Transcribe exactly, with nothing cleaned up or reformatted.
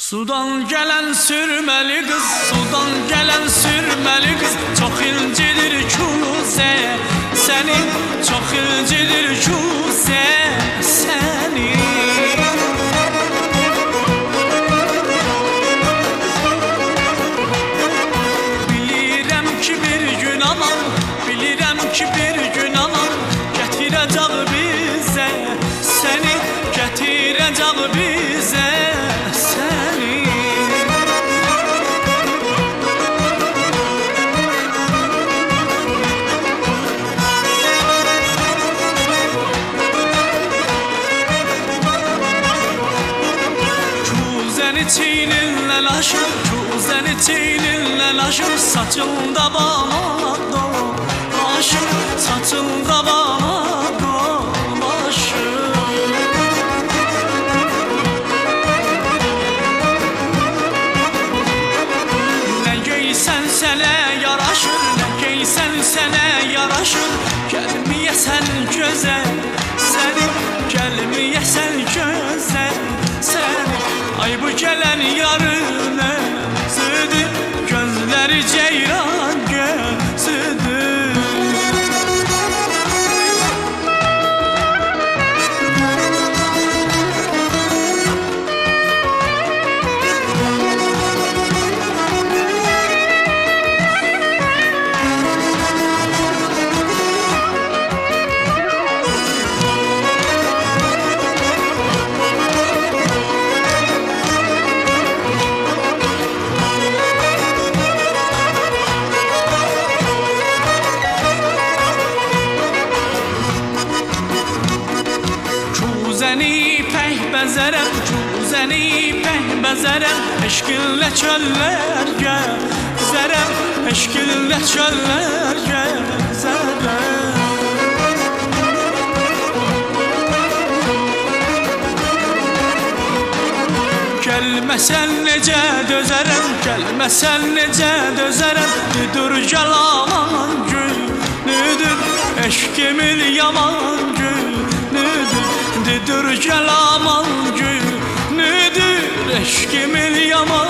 Sudan gelen sürmeli kız, sudan gelen sürmeli kız, çok incidir kuse senin, çok incidir kuse senin. Bilirəm ki bir gün anam, bilirəm ki bir gün anam getirəcək bizə səni, getirəcək bizə səni. Kuzəni çiyninlə aşır, kuzəni çiyninlə aşır, saçında bana dolaşır, saçında bana dolaşır. Ne giysən sənə yaraşır, ne giysən sənə yaraşır, gəlməyəsən gözəl səni, gəlməyəsən gözəl səni. Ay bu gələn yarın özüdür, gözləri ceyran gözüdür. Kuzəni pək bəzərəm, kuzəni pək bəzərəm, eşqinlə çöllər gəzərəm, eşqinlə çöllər gəzərəm. Gəlməsən necə dözərəm, gəlməsən necə dözərəm, düdür gəl aman günüdür, eşqimin yaman günüdür. Düdür gəl aman günüdür, eşqimin yaman